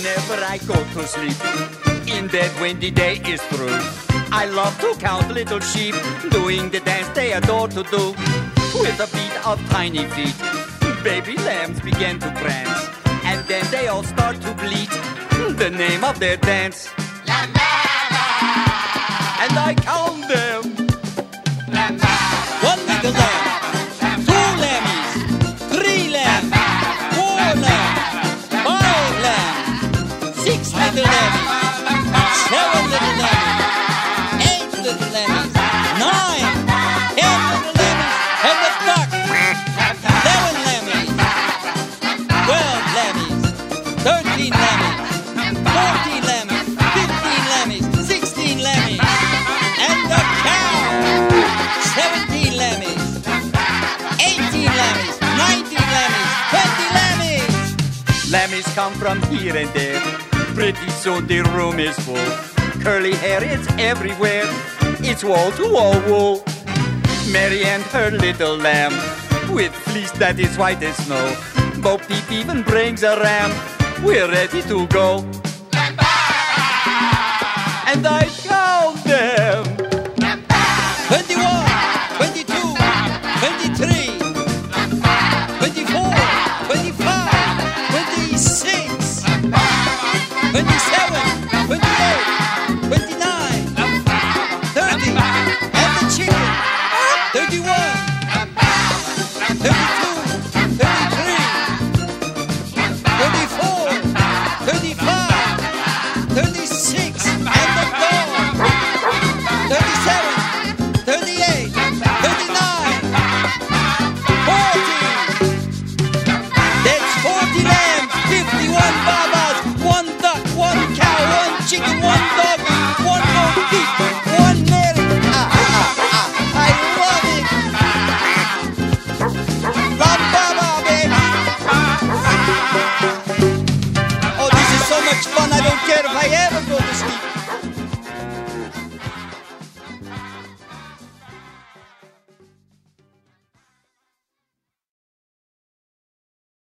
Whenever I go to sleep, in bed when the day is through, I love to count little sheep, doing the dance they adore to do. With a beat of tiny feet, baby lambs begin to prance, and then they all start to bleat the name of their dance. And I count them. One little lamb, two lammies, three lambs, four lambs, five lambs, six little lammies, seven little lammies, eight little lammies, 9, 10 little lammies, and the duck, 11 lammies, 12 lammies, 13 lammies, 14 lammies, 15 lammies, 16 lammies, and the cow, 17 lammies, 18 lammies, 19 lammies, 20 lammies. Lammies come from here and there. Pretty soon the room is full. Curly hair is everywhere. It's wall to wall wool. Mary and her little lamb, with fleece that is white as snow. Bo Peep even brings a ram. We're ready to go. And I count them.